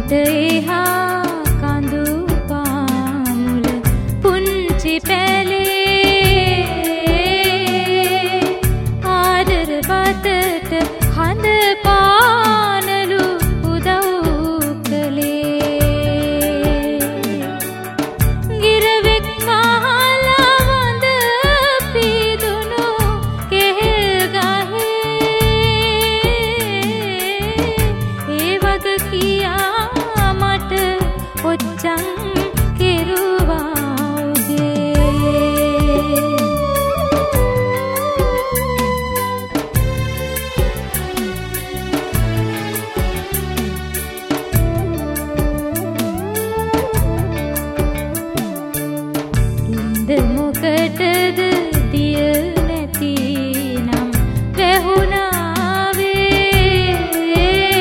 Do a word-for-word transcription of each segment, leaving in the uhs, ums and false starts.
මට එහා කඳු පාමුල පුංචි පැලේ ආදර බතට හඳ පානලු උදව් කළේ ගිරවෙක් මහලා වඳ පීදුණු කෙහෙල් ගහේ ඒ වග කියා මට ඔච්චම් කෙරුවා උදේ ඉන්ද මොකටද දිය නැති නම් වැහුණාවේ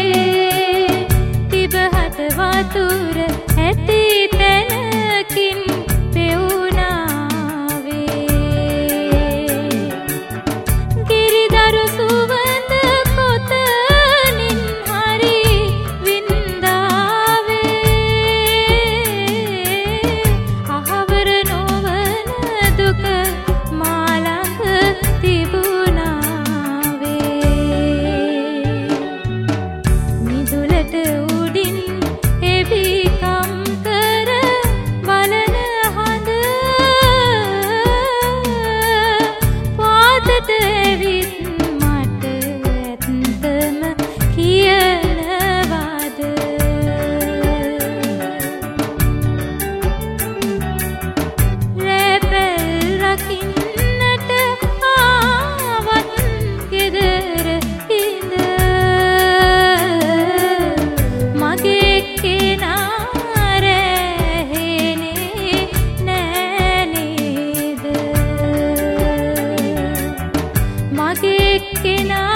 තිබහට වතුර ඇති තැනකින් පෙවුණාවේ ගිරිදරු සුවඳ කොතනින් හරි වින්දාවේ අහවර නොවන දුක මා ළඟ තිබුණාවේ මිදුලට උඩින් එවිකම් කර බලන හඳ පාතට ඇවිත් මට ඇත්තම කියනවාද රැපෙල් රකින්නට ආවත් ගෙදර ඉඳ මගේ කෙනා රැහෙනේ නෑ නේද මගේ කෙනා